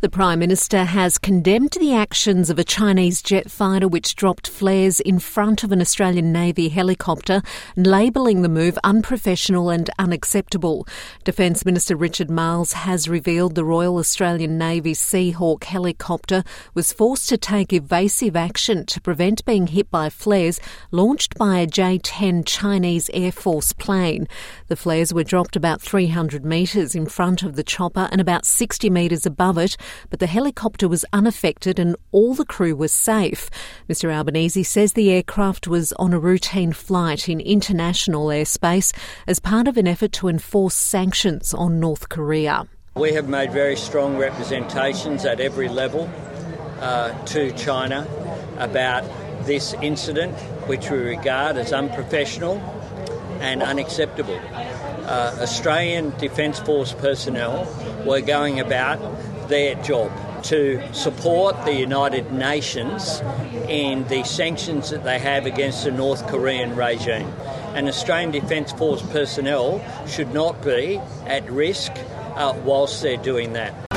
The Prime Minister has condemned the actions of a Chinese jet fighter which dropped flares in front of an Australian Navy helicopter, labelling the move unprofessional and unacceptable. Defence Minister Richard Marles has revealed the Royal Australian Navy Seahawk helicopter was forced to take evasive action to prevent being hit by flares launched by a J-10 Chinese Air Force plane. The flares were dropped about 300 metres in front of the chopper and about 60 metres above it, but the helicopter was unaffected and all the crew was safe. Mr Albanese says the aircraft was on a routine flight in international airspace as part of an effort to enforce sanctions on North Korea. We have made very strong representations at every level to China about this incident, which we regard as unprofessional and unacceptable. Australian Defence Force personnel were going about their job to support the United Nations in the sanctions that they have against the North Korean regime. And Australian Defence Force personnel should not be at risk whilst they're doing that.